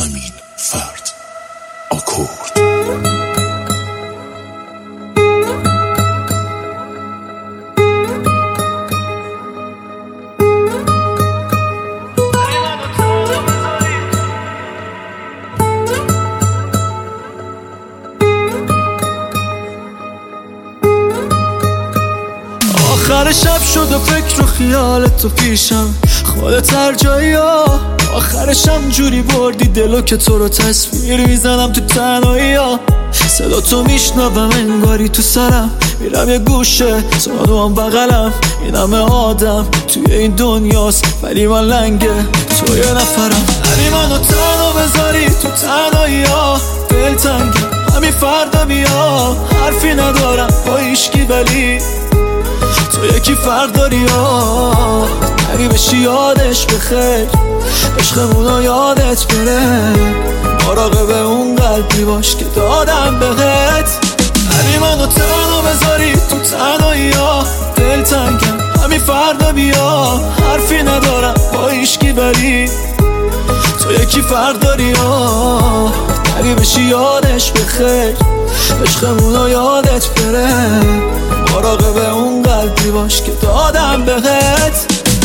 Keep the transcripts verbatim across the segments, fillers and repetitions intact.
امین فرد آکورد. آخر شب شد و فکر و خیالت تو پیشم، خودت هر جایی ها. آخرشم جوری بردی دلو که تو رو تصویر میزنم تو تنهایی ها. صدا تو میشنوم انگاری تو سرم، میرم یه گوشه تو هم بغلم. این همه آدم توی این دنیاست ولی من لنگه تو یه نفرم. هری منو تنها بذاری تو تنهایی ها، دل تنگم همین فردا بیا. حرفی ندارم با ایشکی ولی تو یکی فرد داری ها. نری بشی یادش بخیر، عشقمونو یادت بره. مراقب اون قلبی باش که دادم بهت. نری منو تنها بذاری تو تنهایی ها، دل تنگم همین فردا بیا. حرفی ندارم با ایشکی ولی تو یکی فرد داری ها. نری بشی یادش بخیر، عشقمونو یادت بره. مراقب اون قلبی باش که دادم بهت.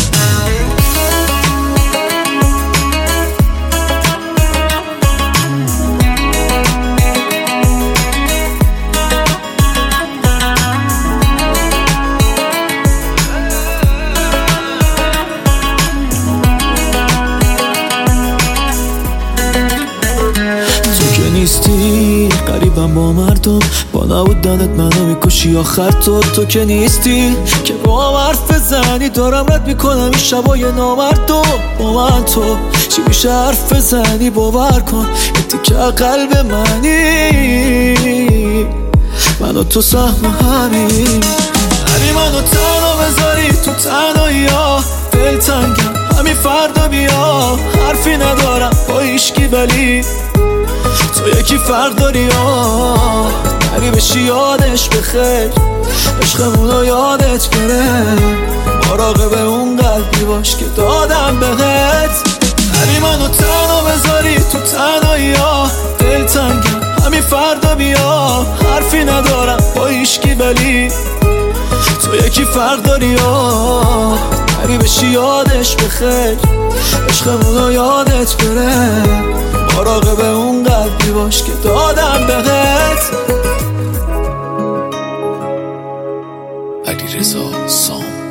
نیستی قریبم با مردم، با نبودنت منو میکشی آخر. تو تو که نیستی که با هم حرف بزنی، دارم رد میکنم این شبای نامردم. با من تو چی میشه حرف بزنی؟ باور کن تیکه قلب منی، من و تو سهم همین. هری منو تنها بذاری تو تنهایی ها، دل تنگم همین فردا بیا. حرفی ندارم با ایشکی ولی تو یکی فرد داری ها. نری بشی یادش بخیر، عشقمونو یادت بره. مراقب اون قلبی باش که دادم بهت. نری منو تنها بذاری تو تنهایی ها، دل تنگم همین فردا بیا. حرفی ندارم با ایشکی ولی تو یکی فرد داری ها. نری بشی یادش بخیر، عشقمونو یادت بره. مراقب اون قلبی باش که دادم بهت. علیرضا سام.